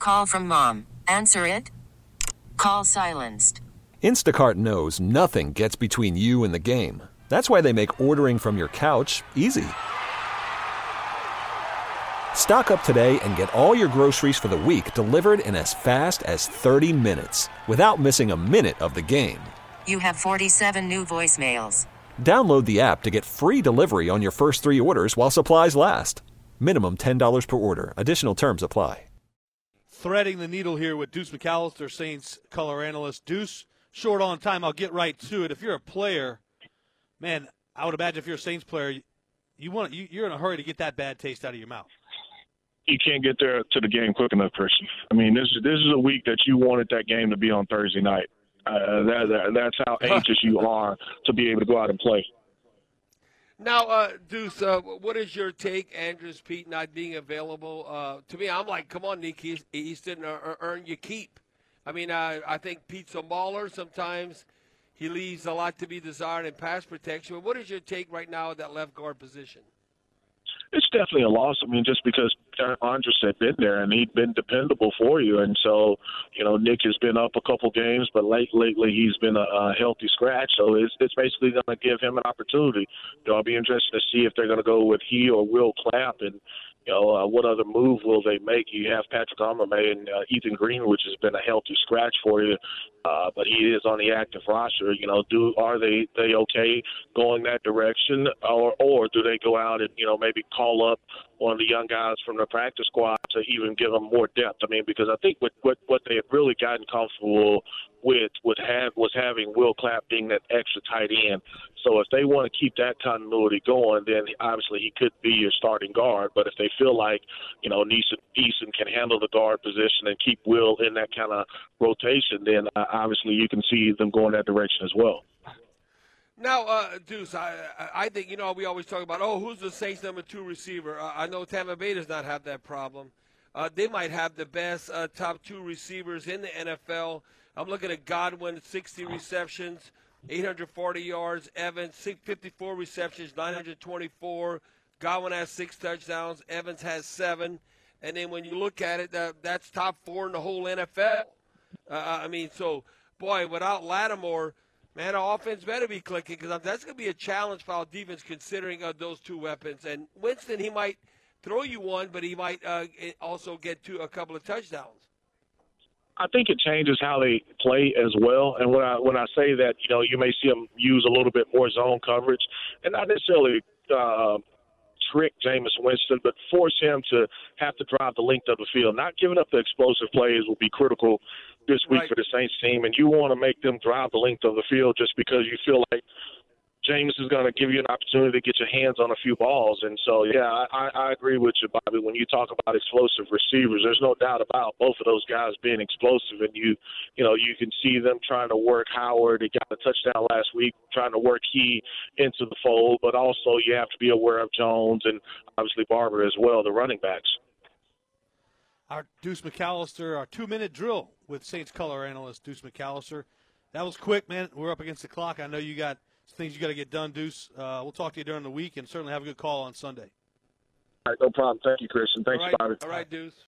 Call from mom. Answer it. Call silenced. Instacart knows nothing gets between you and the game. That's why they make ordering from your couch easy. Stock up today and get all your groceries for the week delivered in as fast as 30 minutes without missing a minute of the game. You have 47 new voicemails. Download the app to get free delivery on your first 3 orders while supplies last. Minimum $10 per order. Additional terms apply. Threading the needle here with Deuce McAllister, Saints color analyst. Deuce, short on time. I'll get right to it. If you're a player, man, I would imagine if you're a Saints player, you're in a hurry to get that bad taste out of your mouth. You can't get there to the game quick enough, Christian. I mean, this is a week that you wanted that game to be on Thursday night. That's how anxious you are to be able to go out and play. Now, Deuce, what is your take, Andrus Peat not being available? To me, I'm like, come on, Nick Easton, earn your keep. I mean, I think Pete's a mauler. Sometimes he leaves a lot to be desired in pass protection. But what is your take right now at that left guard position? It's definitely a loss. I mean, just because Andrus had been there and he'd been dependable for you. And so, Nick has been up a couple games, but lately he's been a healthy scratch. So it's basically going to give him an opportunity. I'll be interested to see if they're going to go with he or Will Clapp and, what other move will they make? You have Patrick Omameh and Ethan Green, which has been a healthy scratch for you, but he is on the active roster. Are they okay going that direction, or do they go out and maybe call up one of the young guys from the practice squad to even give them more depth? I mean, because I think what they have really gotten comfortable with was having Will Clapp being that extra tight end. So if they want to keep that continuity going, then obviously he could be your starting guard. But if they feel like, Eason can handle the guard position and keep Will in that kind of rotation, then obviously you can see them going that direction as well. Now, Deuce, I think, we always talk about, who's the Saints' number 2 receiver? I know Tampa Bay does not have that problem. They might have the best top 2 receivers in the NFL. I'm looking at Godwin, 60 receptions, 840 yards. Evans, 54 receptions, 924. Godwin has 6 touchdowns. Evans has 7. And then when you look at it, that's top 4 in the whole NFL. Without Lattimore, man, our offense better be clicking because that's going to be a challenge for our defense considering those 2 weapons. And Winston, he might throw you one, but he might also get a couple of touchdowns. I think it changes how they play as well. And when I say that, you may see them use a little bit more zone coverage and not necessarily trick Jameis Winston, but force him to have to drive the length of the field. Not giving up the explosive plays will be critical this week for the Saints team, and you want to make them drive the length of the field just because you feel like Jameis is going to give you an opportunity to get your hands on a few balls. And so, I agree with you, Bobby. When you talk about explosive receivers, there's no doubt about both of those guys being explosive. And you can see them trying to work Howard. He got a touchdown last week, trying to work Key into the fold. But also you have to be aware of Jones and obviously Barber as well, the running backs. Our Deuce McAllister, our 2-minute drill with Saints color analyst Deuce McAllister. That was quick, man. We're up against the clock. I know you got things you got to get done, Deuce. We'll talk to you during the week and certainly have a good call on Sunday. All right, no problem. Thank you, Christian. Thanks, Bobby. All right, Deuce.